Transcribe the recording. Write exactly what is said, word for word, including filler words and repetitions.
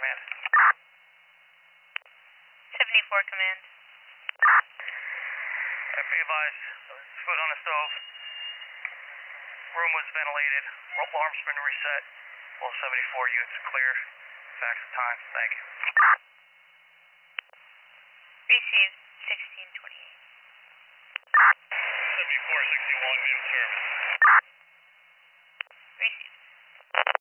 Command. seventy-four Command. Uh, be advised, foot on the stove. Room was ventilated. Alarm's been reset. All seventy-four units clear. Facts of time. Thank you. Received sixteen twenty-eight. seventy-four sixty-one, be observed.